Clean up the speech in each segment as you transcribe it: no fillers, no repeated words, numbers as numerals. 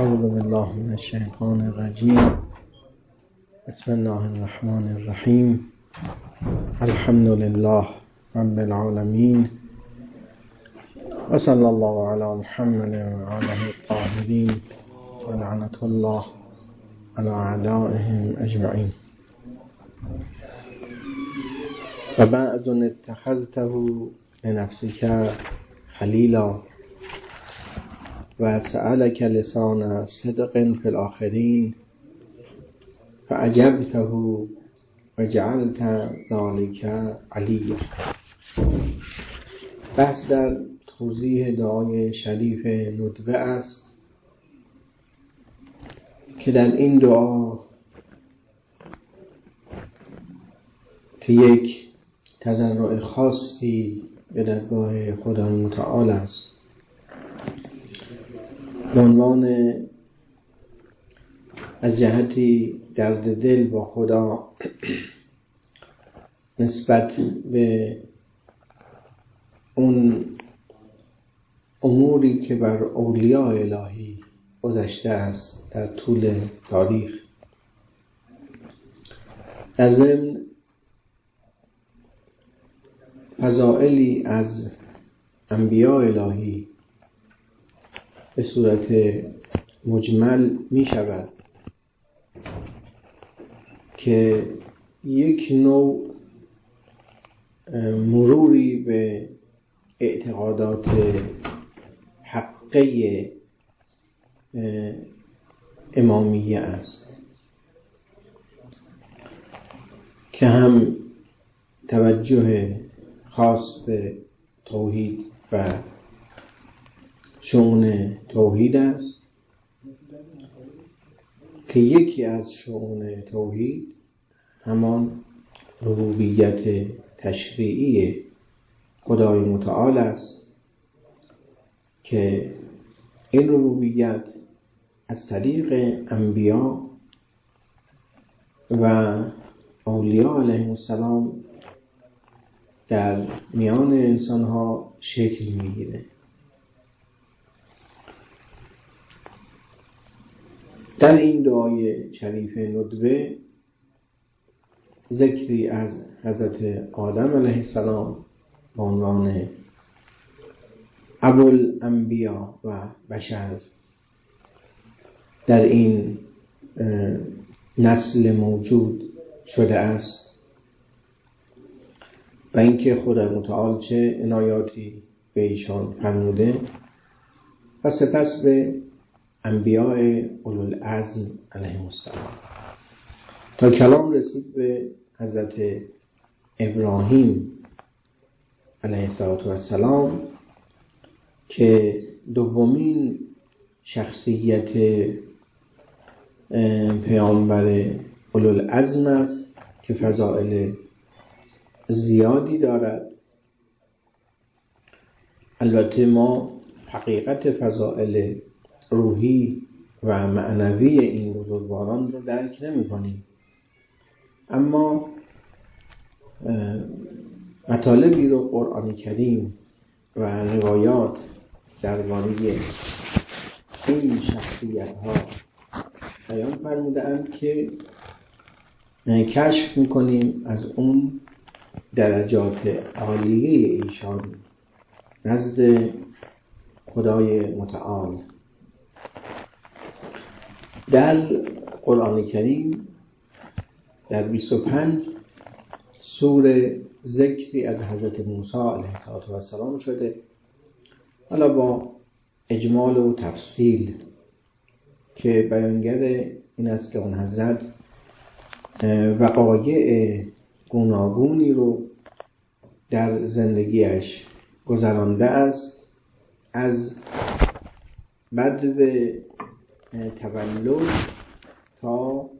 اعوذ بالله من الشیطان الرجیم. بسم الله الرحمن الرحیم. الحمد لله رب العالمین و صلی الله علی محمد و آله الطاهرین و لعنة الله علی اعدائهم اجمعین. و بعد اتخذته لنفسك خلیلا و سألك لسان صدق في الآخرين فأجبته وجعلت ذلك عليا. بحث در توضیح دعای شریف ندبه است که در این دعا که یک تضرع خاصی به درگاه خدا متعال است، به عنوان از جهتی درد دل با خدا نسبت به اون اموری که بر اولیاء الهی گذشته است در طول تاریخ. در ضمن فضائلی از انبیاء الهی به صورت مجمل می شود که یک نوع مروری به اعتقادات حقه امامیه است که هم توجه خاص به توحید و شؤون توحید است که یکی از شؤون توحید همان ربوبیت تشریعی خدای متعال است که این ربوبیت از طریق انبیا و اولیاء علیهم السلام در میان انسانها شکل میگیره. در این دعای شریف ندبه ذکری از حضرت آدم علیه السلام به عنوان ابوالانبیا و بشر در این نسل موجود شده است و اینکه خدای متعال چه عنایاتی به ایشان فرموده و سپس به انبیاء اولوالعزم علیهم السلام تا کلام رسید به حضرت ابراهیم علیه السلام که دومین شخصیت پیامبر اولوالعزم است که فضائل زیادی دارد. البته ما حقیقت فضائل روحی و معنوی این بزرگواران رو درک نمی کنیم، اما مطالبی رو قرآن کریم و روایات درباره این شخصیت ها بیان فرموده‌اند که کشف میکنیم از اون درجات عالیه ایشان نزد خدای متعال. در قرآن کریم در 25 سوره ذکری از حضرت موسی علیه السلام شده، حالا با اجمال و تفصیل که بیانگر این است که اون حضرت وقایع گوناگونی رو در زندگیش گذرانده است، از بدو تولد تا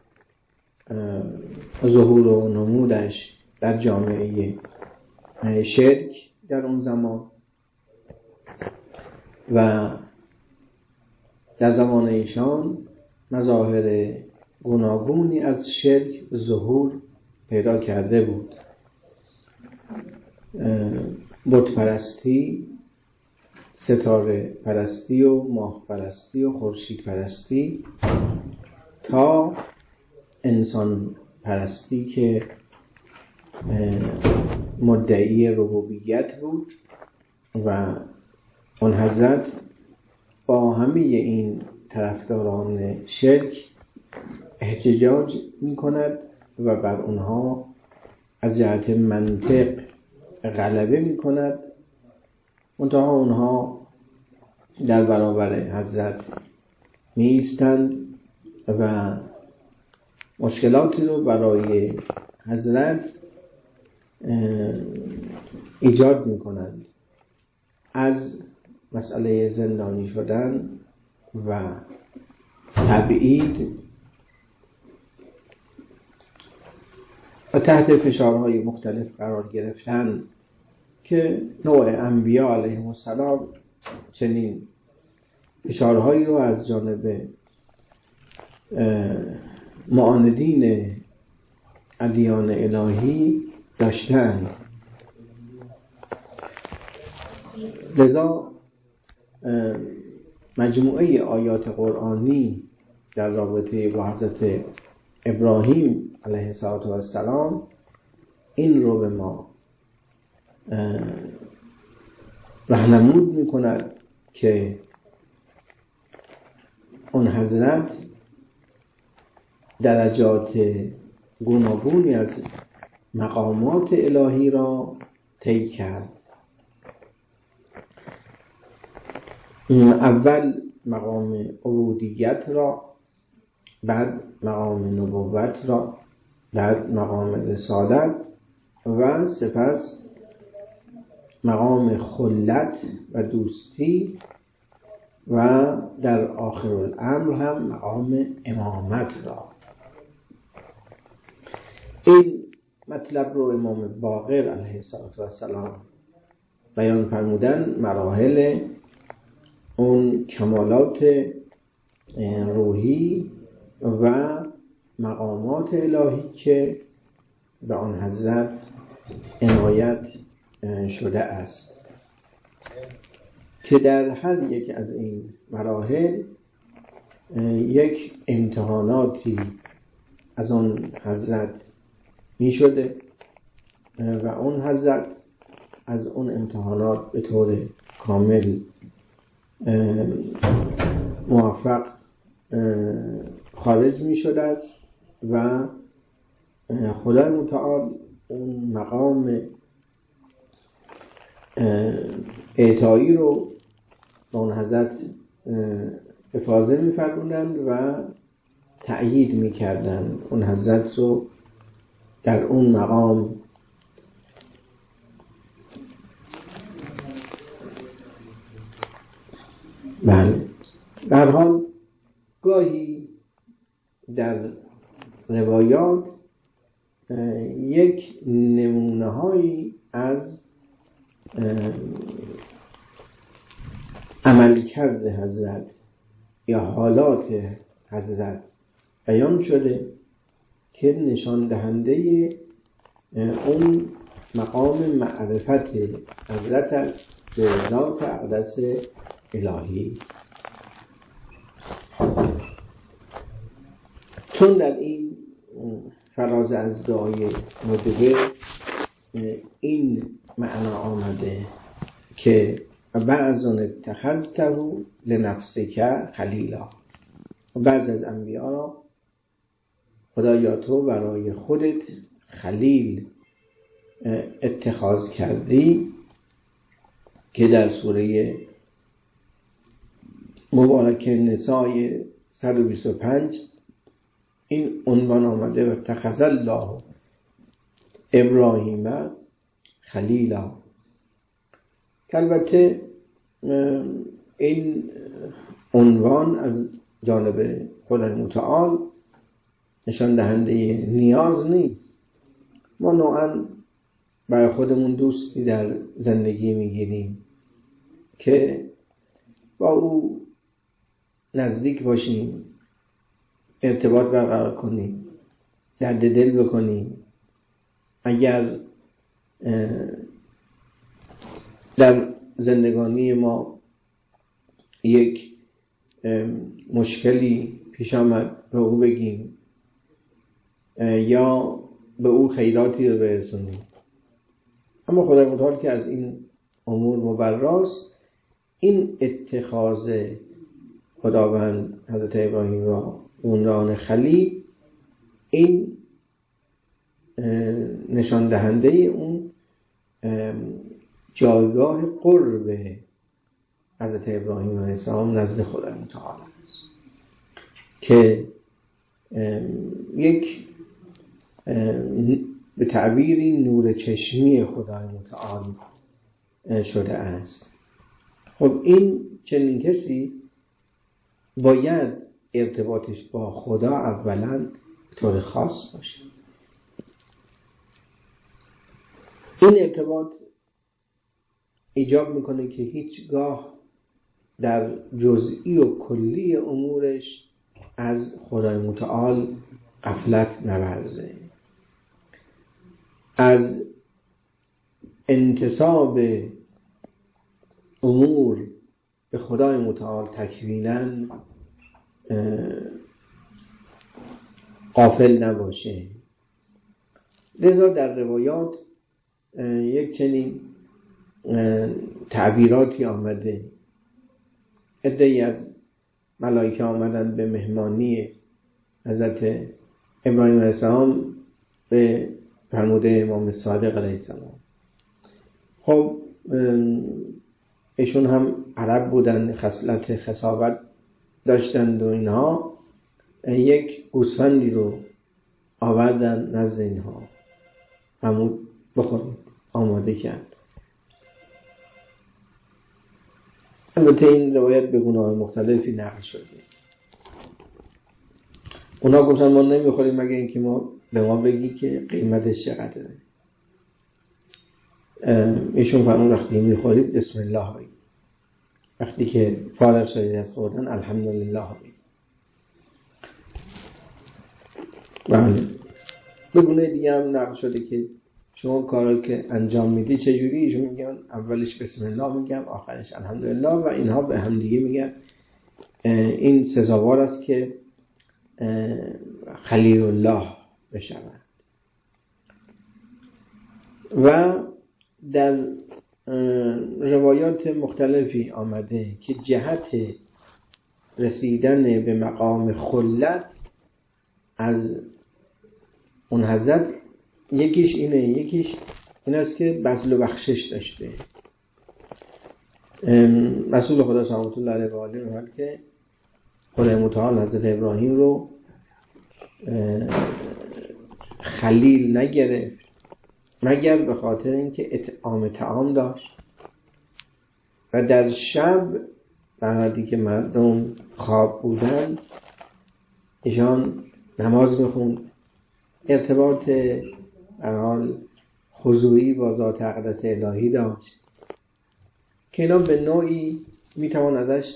ظهور و نمودش در جامعه شرک در اون زمان و در زمان ایشان مظاهر گوناگونی از شرک ظهور پیدا کرده بود. بت پرستی ستاره پرستی و ماه پرستی و خورشید پرستی تا انسان پرستی که مدعی ربوبیت بود و اون حضرت با همه این طرفداران شرک احتجاج می کند و بر اونها از جهت منطق غلبه می کند، منتها اونها در برابر حضرت می ایستند و مشکلاتی رو برای حضرت ایجاد می کنند، از مسئله زندانی شدن و تبعید و تحت فشارهای مختلف قرار گرفتن که نوع انبیاء علیهم السلام چنین فشارهایی رو از جانب معاندین ادیان الهی داشتند. لذا مجموعه آیات قرآنی در رابطه با حضرت ابراهیم علیه السلام این رو به ما راهنمود می‌کند که اون حضرت درجات گوناگونی از مقامات الهی را طی کرد. اول مقام عبودیت را، بعد مقام نبوت را، بعد مقام رسالت و سپس مقام خلت و دوستی و در آخر الامر هم مقام امامت را. این مطلب رو امام باقر علیه السلام بیان فرمودن، مراحل اون کمالات روحی و مقامات الهی که به آن حضرت عنایت شده است، که در هر یک از این مراحل یک امتحاناتی از آن حضرت می شده و اون حضرت از اون امتحانات به طور کامل موفق خارج می شده است و خدای متعال اون مقام اعطایی رو به اون حضرت افاضه می فرمودند و تأیید می کردند اون حضرت رو در اون مقام. بله، در حال گاهی در روایات یک نمونه هایی از عملکرد حضرت یا حالات حضرت بیان شده که نشان دهنده اون مقام معرفت حضرت است به ذات اقدس الهی. چون در این فراز از دعای مدبر این معنا آمده که بعضون اتخذته لنفسک خلیلا، بعض از انبیاء را خدایا تو برای خودت خلیل اتخاذ کردی، که در سوره مبارک نساء 125 این عنوان آمده و اتخذ الله ابراهیم خلیلا. البته این عنوان از جانب خدای متعال نشان دهنده نیاز نیست. ما نوعاً برای خودمون دوستی در زندگی میگیریم که با او نزدیک باشیم، ارتباط برقرار کنیم، درد دل بکنیم. اگر در زندگانی ما یک مشکلی پیش آمد به او بگیم یا به او خیراتی رو برسونیم. اما خدای متعال که از این امور مبراست، این اتخاذ خداوند حضرت ابراهیم را عنوان خلیل، این نشان دهنده اون جایگاه قرب حضرت ابراهیم علیه السلام نزد خدای متعال است که یک به تعبیری نور چشمی خدای متعال شده است. خب این چنین کسی باید ارتباطش با خدا اولا به طور خاص باشه. این ارتباط ایجاب میکنه که هیچگاه در جزئی و کلی امورش از خدای متعال غفلت نورزه. از انتساب امور به خدای متعال تکویناً غافل نباشه. لذا در روایات یک چنین تعبیراتی آمده. عده‌ای از ملائکه آمدن به مهمانی حضرت ابراهیم علیه السلام به فرموده امام صادق علیه السلام. خب ایشون هم عرب بودن، خصلت خصابت داشتند و اینها، یک گوسفندی رو آوردن نزد اینها، همون بخورید آماده کرد. البته این روایت به گناه مختلفی نقل شده. اونا گفتن ما نمیخوریم مگه اینکه به ما بگی که قیمتش چقدره. ایشون فرمود وقتی میخورید بسم الله بگید، وقتی که فارغ شدید از خوردن الحمدلله بگید. بله. به گونه دیگه هم نقل شده که شما کارا که انجام میدی چجوری؟ ایشون میگن اولش بسم الله میگم، آخرش الحمدلله، و اینها به هم دیگه میگن این سزاوار است که خلیل الله بشود. و در روایات مختلفی آمده که جهت رسیدن به مقام خلت از اون حضرت یکیش این است که بذل و بخشش داشته. رسول خدا صلی الله علیه و آله میگه که خدای متعال حضرت ابراهیم رو خلیل نگرفت مگر به خاطر اینکه اطعام طعام داشت و در شب وقتی که مردم خواب بودن ایشان نماز میخوند، ارتباط حال خضوعی با ذات اقدس الهی داشت که اینا به نوعی میتوان ازش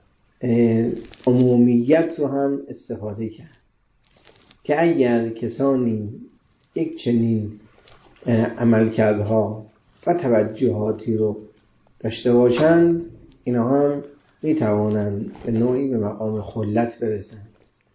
عمومیت رو هم استفاده کرد که اگر کسانی یک چنین عملکردها و توجهاتی رو داشته باشند، اینا هم میتوانند به نوعی به مقام خلت برسند.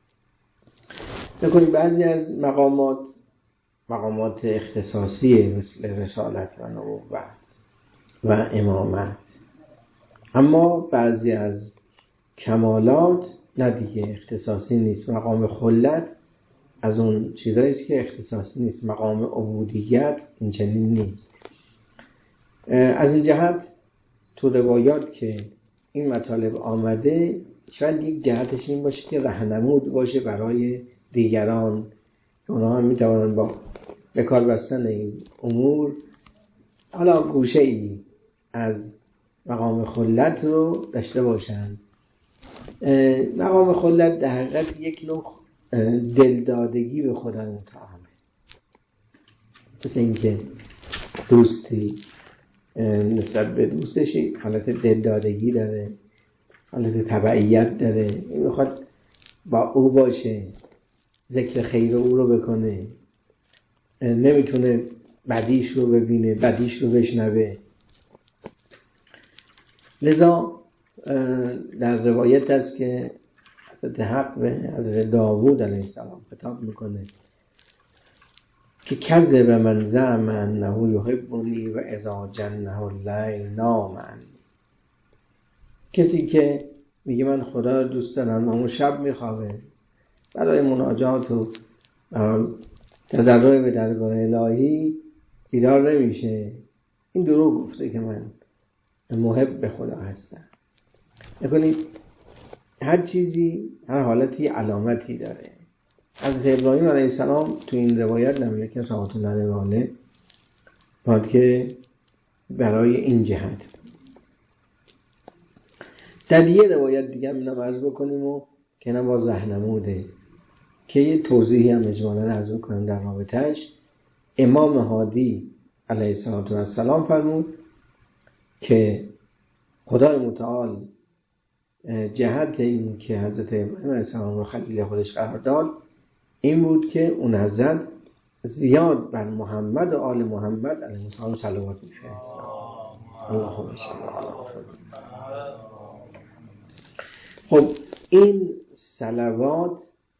بکنید بعضی از مقامات اختصاصی مثل رسالت و نبوت و امامت، اما بعضی از کمالات نه دیگه اختصاصی نیست. مقام خلت از اون چیزایی است که اختصاصی نیست. مقام عبودیت این چنین نیست. از این جهت تو روایات که این مطالب آمده شاید یک جهتش این باشه که راهنمود باشه برای دیگران، اونا هم میتوانند با به کار بستن این امور حالا گوشه ای از مقام خلت رو داشته باشند. مقام خلت در حقیقت یک نوع دلدادگی به خدای متعال، مثل اینکه دوستی نسبت به دوستشی حالت دلدادگی داره، حالت تبعیت داره، میخواد با او باشه، ذکر خیر او رو بکنه، نمیتونه بدیش رو ببینه، بدیش رو بشنوه. لذا در روایت است که حضرت حق به حضرت داوود علیه السلام خطاب میکنه که کذب من زعم انه یحبنی و اذا جنه اللیل نام عنی. کسی که میگه من خدا رو دوست دارم اون شب میخوابه، برای مناجات و تضرع به درگاه الهی بیدار نمیشه، این دروغ گفته که من محب به خدا هستم. نکنید هر چیزی هر حالتی علامتی داره. حضرت ابراهیم علیه السلام تو این روایت نمیگه که صحابت الله علیه باید که برای این جهت. در یه روایت دیگه اینم عرض بکنیم و که اینم با زهنموده که یه توضیحی هم اجمالا عرض بکنیم در رابطهش. امام هادی علیه السلام فرمود که خدای متعال جهت این که حضرت ابراهیم علیه السلام رو خلیل خودش قرار داد این بود که اون حضرت زیاد بر محمد و آل محمد علیه السلام صلوات می‌فرستاد. اللهم صل علی محمد. خب این صلوات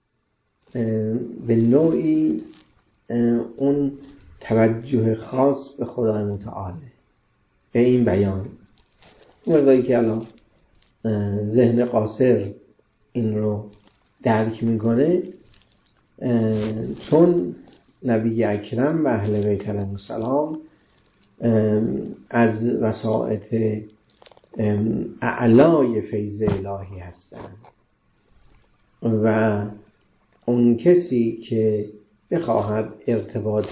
به نوعی اون توجه خاص به خدای متعاله، به این بیان. موقعی که الان ذهن قاصر این رو درک میکنه، چون نبی اکرم و اهل بیت علیهم السلام از وسائط اعلای فیض الهی هستند و اون کسی که بخواهد ارتباط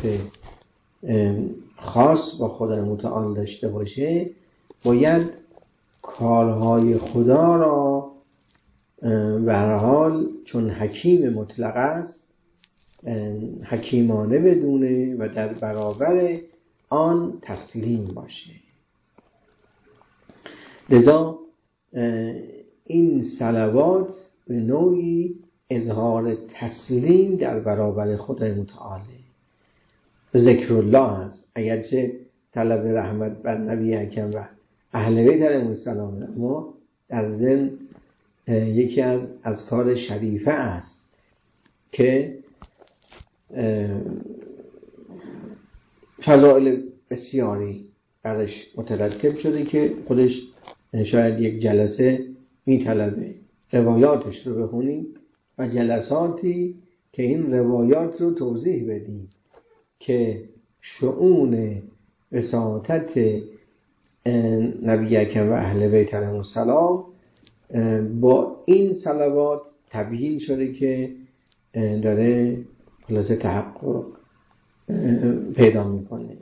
خاص با خدای متعال داشته باشه باید کارهای خدا را به هر حال چون حکیم مطلق است حکیمانه بدونه و در برابر آن تسلیم باشه. لذا این صلوات به نوعی اظهار تسلیم در برابر خدای متعاله، ذکر الله است، اگرچه طلب رحمت بر نبی اکرم و اهل بیت علیهم السلام، اما در ضمن یکی از اذکار شریفه است که فضائل بسیاری برش مترتب شده که خودش شاید یک جلسه میطلبه روایاتش رو بخونیم و جلساتی که این روایات رو توضیح بدیم که شؤون وساطت نبی اکرم و اهل بیت علیهم السلام با این صلوات تبیین شده که داره خلاصه تحقق پیدا میکنه.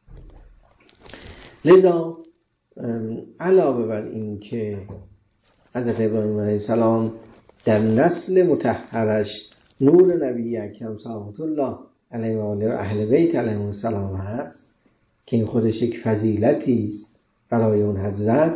لذا علاوه بر این که حضرت ابراهیم علیه السلام در نسل مطهرش نور نبی اکرم صلوات الله علیه و آله و اهل بیت علیهم السلام هست که این خودش یک فضیلتی است برای اون حضرت،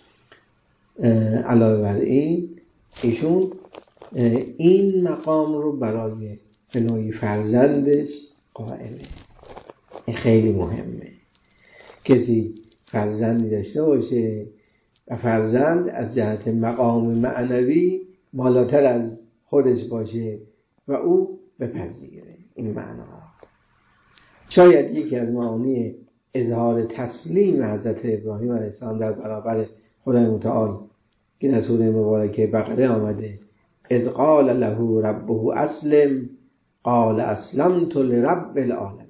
علاوه بر این ایشون این مقام رو برای به نوعی فرزندش قائله. این خیلی مهمه. کسی فرزندی داشته باشه و فرزند از جهت مقام معنوی بالاتر از خودش باشه و او بپذیره این معنا. شاید یکی از معانی اظهار تسلیم حضرت ابراهیم علیه السلام در برابر خدای متعال که در سوره مبارکه بقره آمده اذ قال له ربه اسلم قال اسلمت لرب العالمین،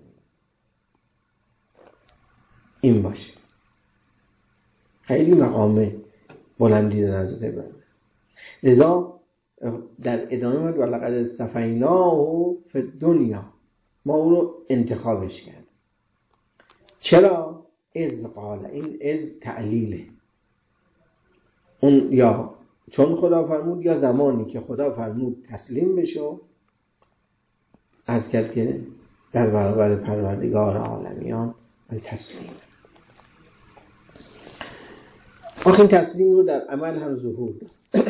این باشه. خیلی مقام بلندی در حضرت ابراهیم. لذا در ادامه ولقد اصطفیناه فی الدنیا، ما او رو انتخابش کرد. چرا؟ اذ قال، این اذ تعلیله، اون یا چون خدا فرمود یا زمانی که خدا فرمود تسلیم بشو، از کرد که در برابر پروردگار عالمیان تسلیم. آخه این تسلیم رو در عمل هم ظهور داد.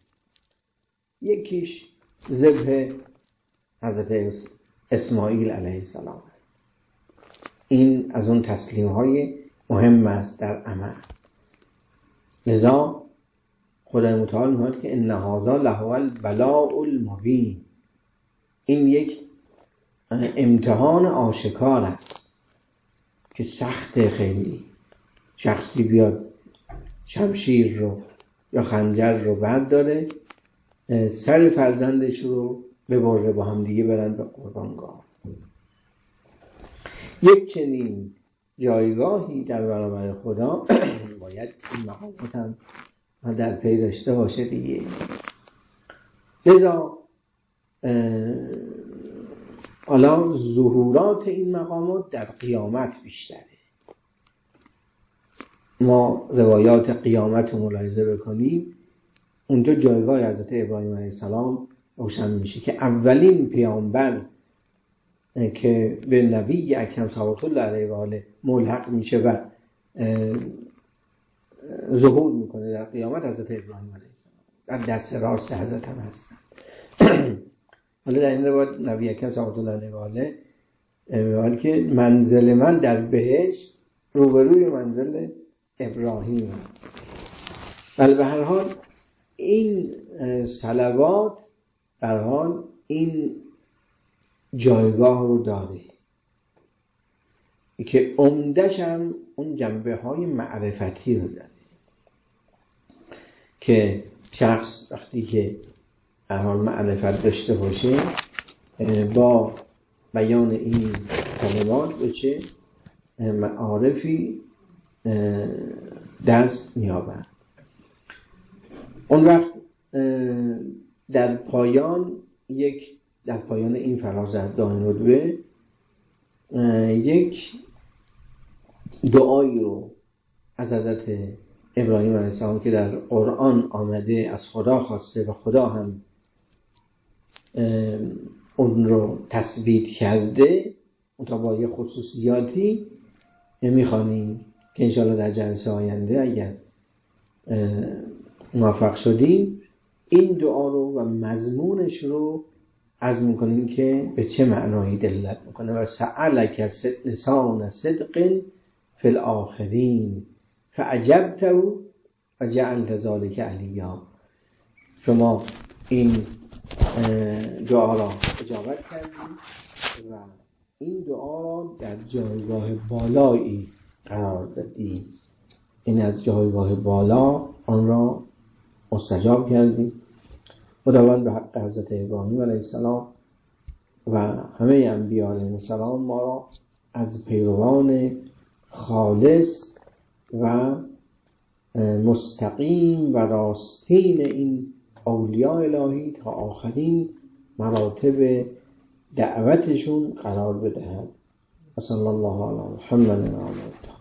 یکیش ذبح حضرت اسماعیل علیه السلام است. این از اون تسلیم های مهم است در عمل. لذا خدای متعال میگه که ان هذا لهو البلاء المبین، این یک امتحان آشکار است که سخته. خیلی شخصی بیاد شمشیر رو یا خنجر رو برداره، سر فرزندش رو ببره، با هم دیگه برن به قربانگاه. یک چنین جایگاهی در برابر خدا باید این مقامات هم در پی داشته باشه دیگه. لذا حالا ظهورات این مقامات در قیامت بیشتره. ما روایات قیامت رو ملاحظه بکنیم، اونجا جایگاه حضرت ابراهیم علیه السلام روشن میشه که اولین پیامبر که به نبی اکرم صلوات الله علیه و آله ملحق میشه و ظهور میکنه در قیامت حضرت ابراهیم علیه السلام، در دست راست حضرت هم هستن. حالا در این روایت نبی اکرم صلوات الله علیه و آله میگه که منزل من در بهشت روبروی منزل ابراهیم. ولی به هر حال این صلوات به هر حال این جایگاه رو داره که عمدش هم اون جنبه های معرفتی رو داره که شخص وقتی که به هر حال معرفت داشته باشه با بیان این کلمات به چه معارفی دست می‌یابد. اون وقت در پایان این فرازت دائم رتبه یک دعایی رو از حضرت ابراهیم علیه السلام که در قرآن آمده از خدا خواسته و خدا هم اون رو تثبیت کرده، اون با یه خصوصیاتی میخوانیم که انشاءالله در جلسه آینده اگر موفق شدیم این دعا رو و مضمونش رو عرض میکنیم که به چه معنایی دلالت میکنه. و سألک لسان صدق فی الاخرین فعجبته و جعلت ذلک علیا. شما این دعا را اجابت کردید و این دعا در جایگاه بالایی قرار دادید. این از جایگاه بالا آن را مستجاب کردید. خداوند به حق حضرت ابراهیم علیه السلام و همه انبیاء علیهم السلام ما را از پیروان خالص و مستقیم و راستین این اولیاء الهی تا آخرین مراتب دعوتشون قرار بدهد. صلی الله علی محمد و آله.